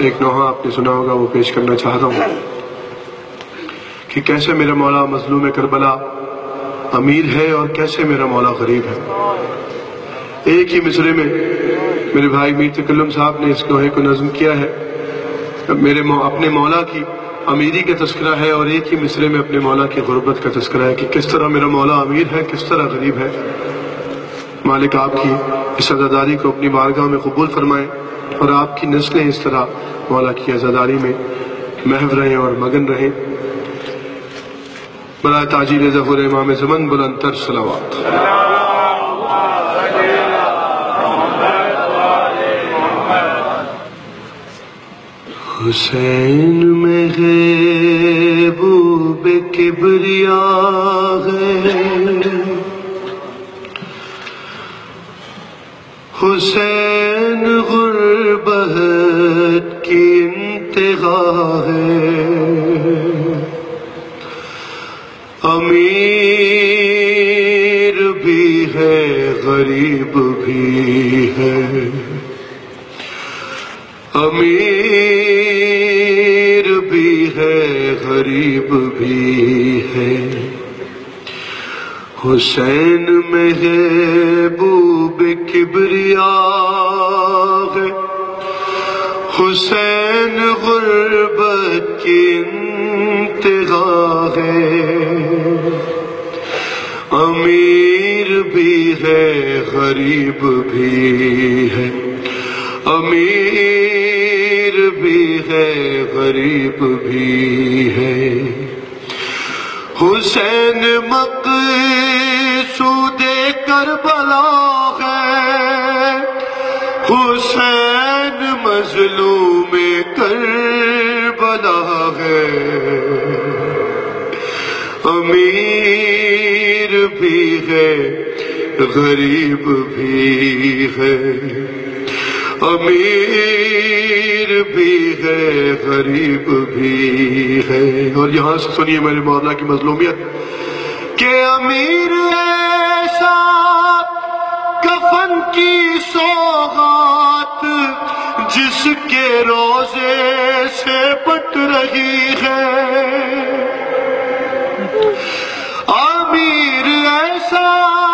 ایک نوحہ آپ نے سنا ہوگا، وہ پیش کرنا چاہتا ہوں کہ کیسے میرا مولا مظلوم کربلا امیر ہے اور کیسے میرا مولا غریب ہے۔ ایک ہی مصرے میں میرے بھائی میر تکلم صاحب نے اس نوحے کو نظم کیا ہے۔ اپنے مولا کی امیری کا تذکرہ ہے اور ایک ہی مصرے میں اپنے مولا کی غربت کا تذکرہ ہے کہ کس طرح میرا مولا امیر ہے، کس طرح غریب ہے۔ مالک آپ کی اس عزاداری کو اپنی بارگاہ میں قبول فرمائیں اور آپ کی نسلیں اس طرح مولا کی عزاداری میں محو رہیں اور مگن رہیں۔ برائے تاجیل ظہور امام زمن بلند تر صلوات۔ حسین میں غیبوب کبریاء ہے، حسین غربت کی انتہا ہے، امیر بھی ہے غریب بھی ہے، امیر بھی ہے غریب بھی ہے۔ حسین میں غیبوب کبریاء ہے، حسین غربت کی انتہا ہے، امیر بھی ہے غریب بھی ہے، امیر بھی ہے غریب بھی ہے۔ حسین مقصود کربلا ہے، حسین مظلوم کربلا ہے، امیر بھی ہے غریب بھی ہے، امیر بھی ہے غریب بھی ہے۔ اور یہاں سے سنیے میرے مولا کی مظلومیت کہ امیر ایسا کفن کی سوغات جس کے روزے سے بٹ رہی ہے، امیر ایسا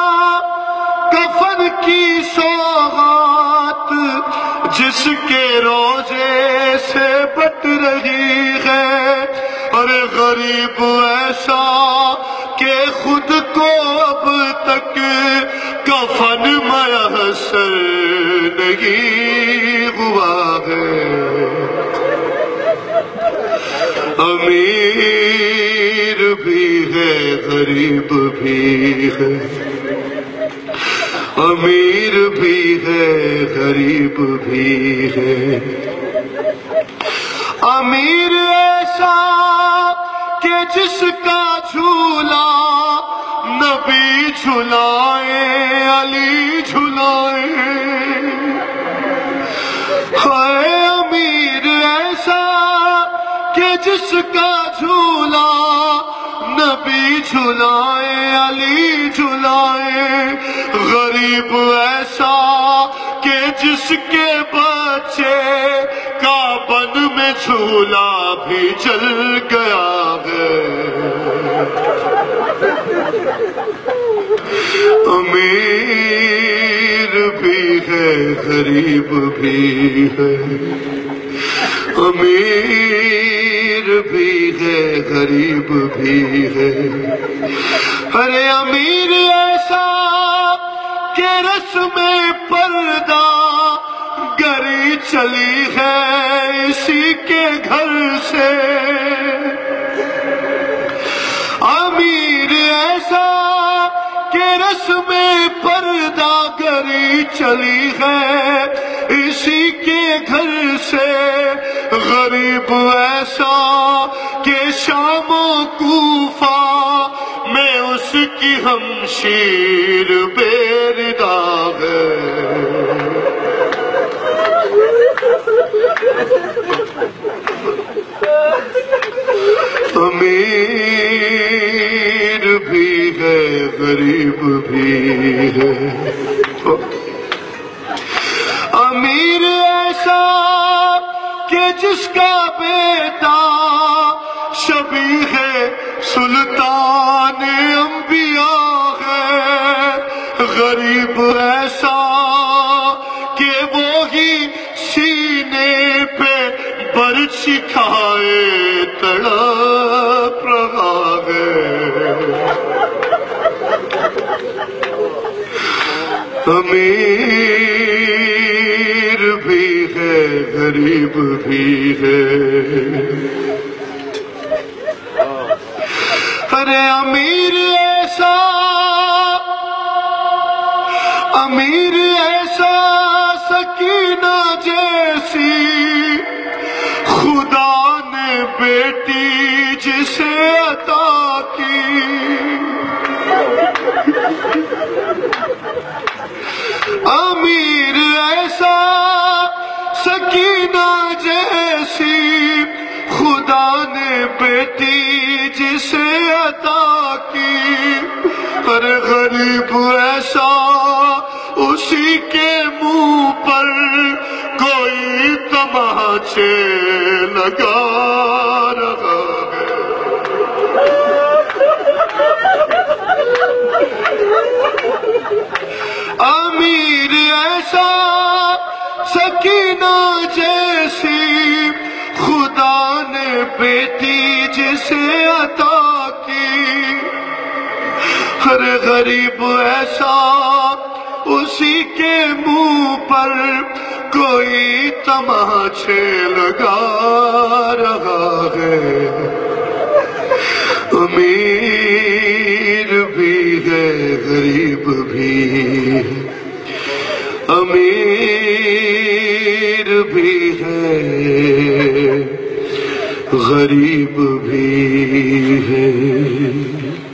کفن کی سوغات جس کے روزے سے بٹ رہی ہے، اور غریب ایسا کہ خود کو اب تک کفن میسر نہیں ہوا ہے، امیر بھی ہے غریب بھی ہے، امیر بھی ہے غریب بھی ہے۔ امیر ایسا کہ جس کا جھولا نبی جھلائے علی جھلائے، ہے امیر ایسا کہ جس کا جھولا نبی جھلائے علی جھلائے، غریب ایسا کہ جس کے بچے کا بن میں جھولا بھی جل گیا ہے، امیر بھی ہے غریب بھی ہے، امیر بھی ہے غریب بھی ہے۔ ارے امیر ایسا کہ رسم پردہ گری چلی ہے اسی کے گھر سے، امیر ایسا کہ رسم پردہ گری چلی ہے اسی کے گھر سے، غریب ایسا کہ شام و کوفہ میں اس کی ہمشیر بیردہ ہے، امیر بھی ہے غریب بھی ہے، امیر ایسا کہ کہ جس کا بیٹا شبیہ سلطان انبیاء ہے، غریب ایسا کہ وہی سینے پہ برچھی کھائے تڑپ رہا ہے۔ امیر بھی ہے غریب بھی ہے، ارے امیر ایسا سکینہ جیسی خدا نے بیٹی جسے عطا کی، امیر ایسا سکینہ جیسی خدا نے بیٹی جسے عطا کی، پر غریب ایسا اسی کے منہ پر کوئی تماچے لگا رہا ہے۔ امیر ایسا سکینہ جیسی خدا نے بیٹی جسے عطا کی، ہر غریب ایسا اسی کے منہ پر کوئی تماچے لگا رہا ہے۔ امیر بھی ہے غریب بھی، امیر بھی ہے غریب بھی ہے۔